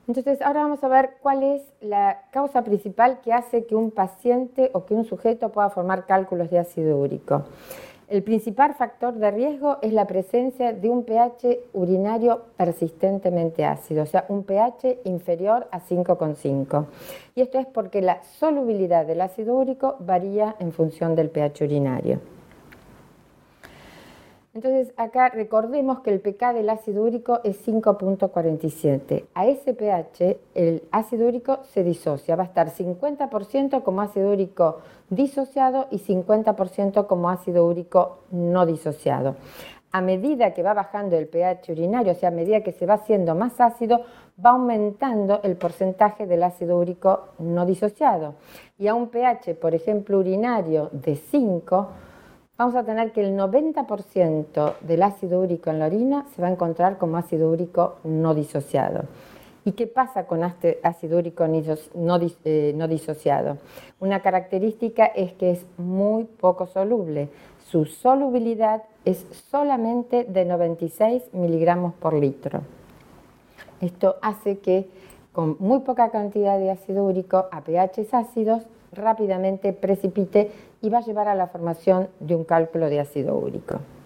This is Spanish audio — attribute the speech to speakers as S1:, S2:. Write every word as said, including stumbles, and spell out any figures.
S1: Entonces, ahora vamos a ver cuál es la causa principal que hace que un paciente o que un sujeto pueda formar cálculos de ácido úrico. El principal factor de riesgo es la presencia de un pH urinario persistentemente ácido, o sea, un pH inferior a cinco coma cinco. Y esto es porque la solubilidad del ácido úrico varía en función del pH urinario. Entonces, acá recordemos que el pK del ácido úrico es cinco punto cuarenta y siete. A ese pH, el ácido úrico se disocia. Va a estar cincuenta por ciento como ácido úrico disociado y cincuenta por ciento como ácido úrico no disociado. A medida que va bajando el pH urinario, o sea, a medida que se va haciendo más ácido, va aumentando el porcentaje del ácido úrico no disociado. Y a un pH, por ejemplo, urinario de cinco, vamos a tener que el noventa por ciento del ácido úrico en la orina se va a encontrar como ácido úrico no disociado. ¿Y qué pasa con este ácido úrico no, eh, no disociado? Una característica es que es muy poco soluble. Su solubilidad es solamente de noventa y seis miligramos por litro. Esto hace que con muy poca cantidad de ácido úrico a pHs ácidos rápidamente precipite y va a llevar a la formación de un cálculo de ácido úrico.